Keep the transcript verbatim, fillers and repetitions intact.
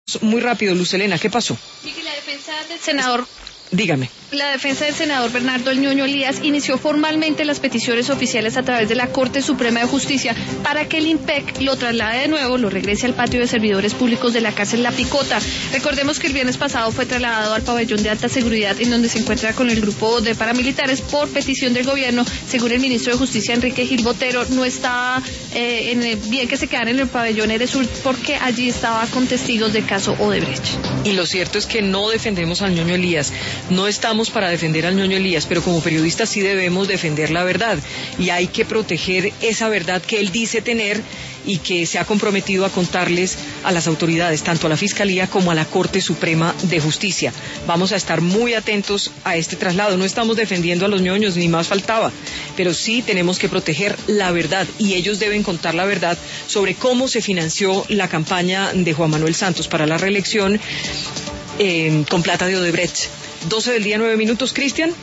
Muy rápido, Luz Helena, ¿qué pasó? Miki, la defensa del senador... Dígame. La defensa del senador Bernardo El Ñoño Elías inició formalmente las peticiones oficiales a través de la Corte Suprema de Justicia para que el IMPEC lo traslade de nuevo, lo regrese al patio de servidores públicos de la cárcel La Picota. Recordemos que el viernes pasado fue trasladado al pabellón de alta seguridad en donde se encuentra con el grupo de paramilitares por petición del gobierno. Según el ministro de Justicia, Enrique Gil Botero, no estaba eh, en el, bien que se quedaran en el pabellón Eresur porque allí estaba con testigos del caso Odebrecht. Y lo cierto es que no defendemos al Ñoño Elías. No estamos para defender al Ñoño Elías, pero como periodistas sí debemos defender la verdad y hay que proteger esa verdad que él dice tener y que se ha comprometido a contarles a las autoridades, tanto a la Fiscalía como a la Corte Suprema de Justicia. Vamos a estar muy atentos a este traslado. No estamos defendiendo a los ñoños, ni más faltaba, pero sí tenemos que proteger la verdad y ellos deben contar la verdad sobre cómo se financió la campaña de Juan Manuel Santos para la reelección eh, con plata de Odebrecht. doce del día, nueve minutos, Cristian.